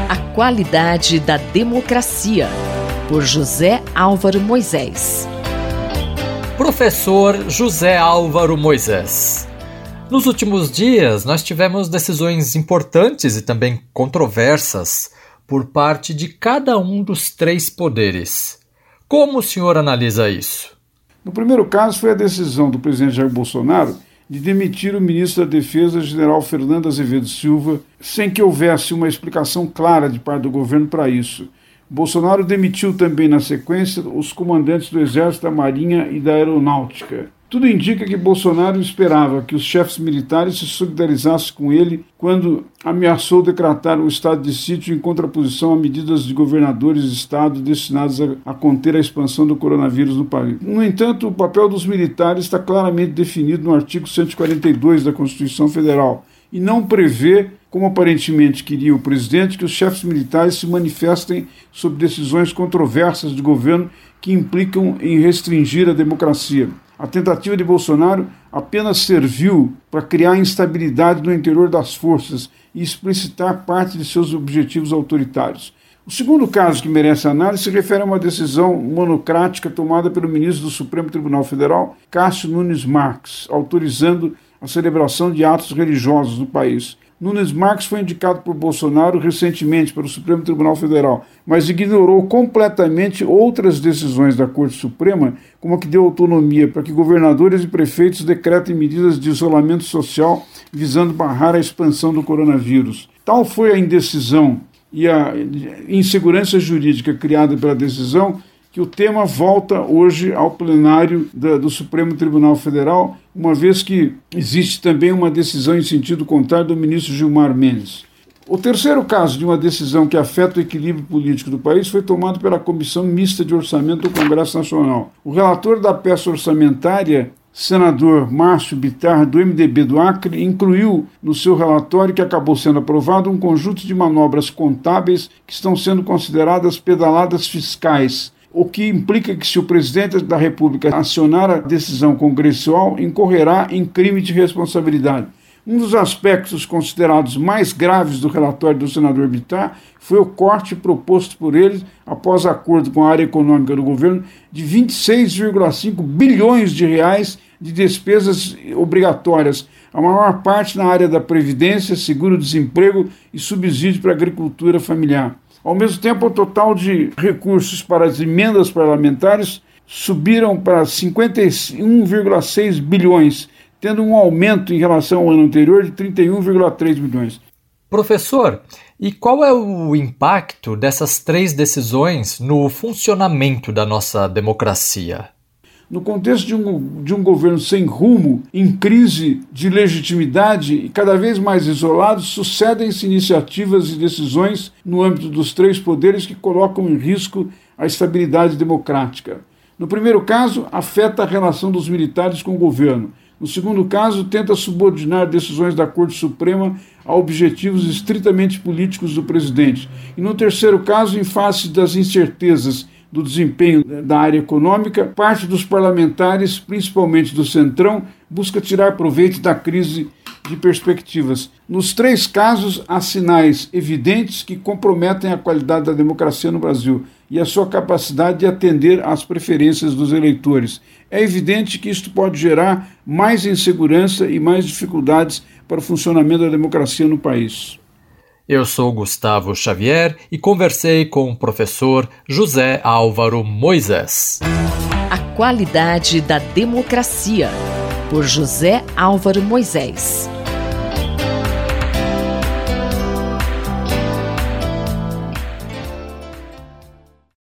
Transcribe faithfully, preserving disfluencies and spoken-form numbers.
A qualidade da democracia, por José Álvaro Moisés. Professor José Álvaro Moisés. Nos últimos dias, nós tivemos decisões importantes e também controversas por parte de cada um dos três poderes. Como o senhor analisa isso? No primeiro caso, foi a decisão do presidente Jair Bolsonaro de demitir o ministro da Defesa, general Fernando Azevedo Silva, sem que houvesse uma explicação clara de parte do governo para isso. Bolsonaro demitiu também, na sequência, os comandantes do Exército, da Marinha e da Aeronáutica. Tudo indica que Bolsonaro esperava que os chefes militares se solidarizassem com ele quando ameaçou decretar o estado de sítio em contraposição a medidas de governadores de estado destinadas a, a conter a expansão do coronavírus no país. No entanto, o papel dos militares está claramente definido no artigo cento e quarenta e dois da Constituição Federal e não prevê, como aparentemente queria o presidente, que os chefes militares se manifestem sobre decisões controversas de governo que implicam em restringir a democracia. A tentativa de Bolsonaro apenas serviu para criar instabilidade no interior das forças e explicitar parte de seus objetivos autoritários. O segundo caso que merece análise se refere a uma decisão monocrática tomada pelo ministro do Supremo Tribunal Federal, Cássio Nunes Marques, autorizando a celebração de atos religiosos no país. Nunes Marques foi indicado por Bolsonaro recentemente para o Supremo Tribunal Federal, mas ignorou completamente outras decisões da Corte Suprema, como a que deu autonomia para que governadores e prefeitos decretem medidas de isolamento social visando barrar a expansão do coronavírus. Tal foi a indecisão e a insegurança jurídica criada pela decisão que o tema volta hoje ao plenário da, do Supremo Tribunal Federal, uma vez que existe também uma decisão em sentido contrário do ministro Gilmar Mendes. O terceiro caso de uma decisão que afeta o equilíbrio político do país foi tomado pela Comissão Mista de Orçamento do Congresso Nacional. O relator da peça orçamentária, senador Márcio Bittar, do M D B do Acre, incluiu no seu relatório, que acabou sendo aprovado, um conjunto de manobras contábeis que estão sendo consideradas pedaladas fiscais, o que implica que, se o presidente da República acionar a decisão congressual, incorrerá em crime de responsabilidade. Um dos aspectos considerados mais graves do relatório do senador Bittar foi o corte proposto por ele, após acordo com a área econômica do governo, de vinte e seis vírgula cinco bilhões de reais de despesas obrigatórias, a maior parte na área da Previdência, seguro-desemprego e subsídio para a agricultura familiar. Ao mesmo tempo, o total de recursos para as emendas parlamentares subiram para cinquenta e um vírgula seis bilhões, tendo um aumento em relação ao ano anterior de trinta e um vírgula três bilhões. Professor, e qual é o impacto dessas três decisões no funcionamento da nossa democracia? No contexto de um, de um governo sem rumo, em crise de legitimidade e cada vez mais isolado, sucedem-se iniciativas e decisões no âmbito dos três poderes que colocam em risco a estabilidade democrática. No primeiro caso, afeta a relação dos militares com o governo. No segundo caso, tenta subordinar decisões da Corte Suprema a objetivos estritamente políticos do presidente. E no terceiro caso, em face das incertezas do desempenho da área econômica, parte dos parlamentares, principalmente do Centrão, busca tirar proveito da crise de perspectivas. Nos três casos, há sinais evidentes que comprometem a qualidade da democracia no Brasil e a sua capacidade de atender às preferências dos eleitores. É evidente que isto pode gerar mais insegurança e mais dificuldades para o funcionamento da democracia no país. Eu sou Gustavo Xavier e conversei com o professor José Álvaro Moisés. A qualidade da democracia, por José Álvaro Moisés.